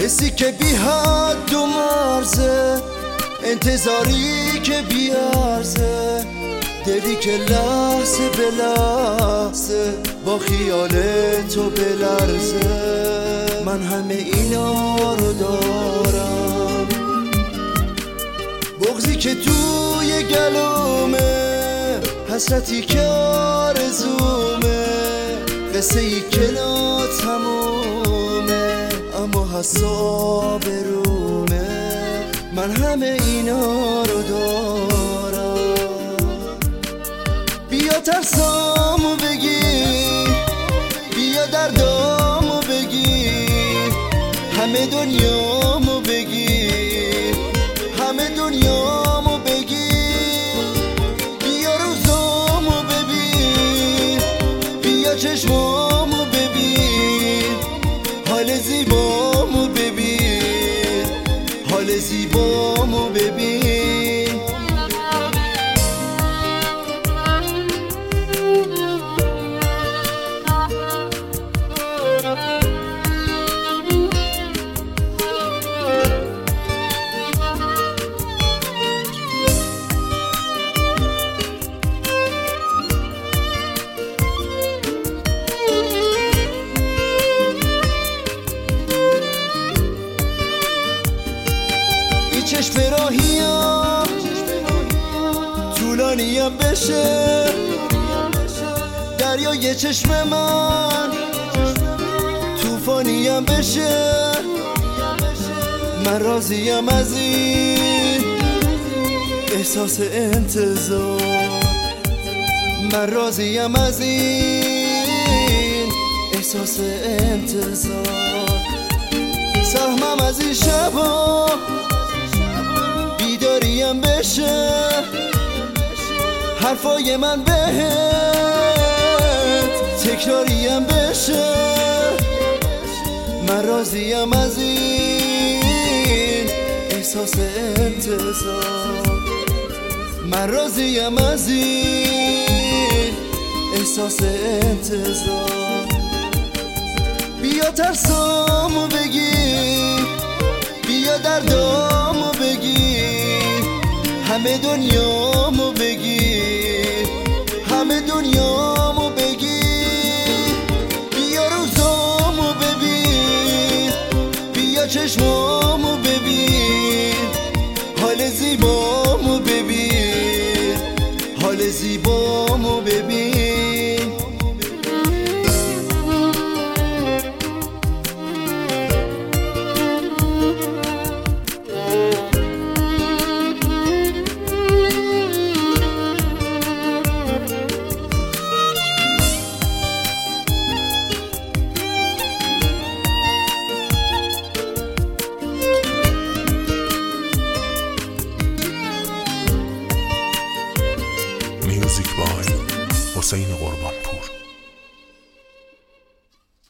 حسی که بی حد و مرزه، انتظاری که بی عرضه، دلی که لحظه به لحظه با خیال تو بلرزه. من همه اینا رو دارم، بغضی که توی گلومه، حسرتی که آرزومه، قصه ای که ناتمومه اما حساب رومه. من همه اینا رو دارم. بیا ترسامو بگیر، بیا دردامو بگیر، همه دنیامو بگیر، همه دنیامو بگیر. بیا روزامو ببین، بیا چشمامو ببین، حال زیبامو ببین، حال زیبامو ببین. چشم راهیم طولانیم بشه، دریای چشم من طوفانیم بشه. من راضیم از این احساس انتظار، من راضیم از این احساس انتظار. سهمم از این شبا بیداریم بشه، حرفای من بهت تکراریم بشه. من راضیم از این احساس انتظار، من راضیم از این احساس انتظار. بیا ترسامو بگیر، بیا دردامو بگیر، همه دنیامو بگیر، همه دنیامو بگیر. بیا روزامو ببین، بیا چشمامو ببین، حال زیبامو ببین، حال زیبامو ببین. میوزیک بای حسین قربان.